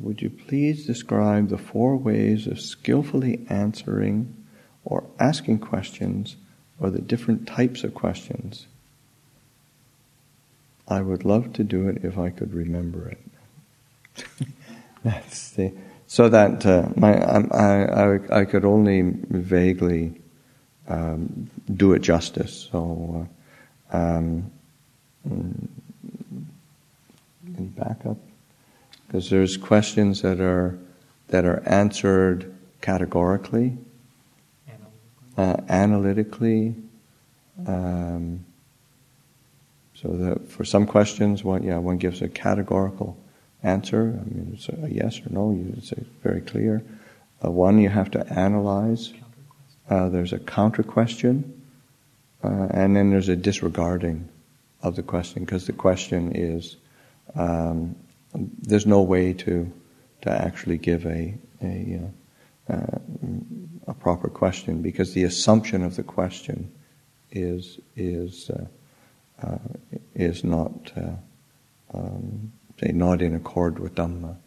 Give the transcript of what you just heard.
would you please describe the 4 ways of skillfully answering or asking questions, or the different types of questions? I would love to do it if I could remember it. So that I could only vaguely do it justice. So, can you back up? Because there's questions that are answered categorically, analytically. So that for some questions, one gives a categorical answer. I mean, it's a yes or no. It's very clear. One you have to analyze. There's a counter question, and then there's a disregarding of the question, because the question is there's no way to actually give a proper question, because the assumption of the question is not not in accord with Dhamma.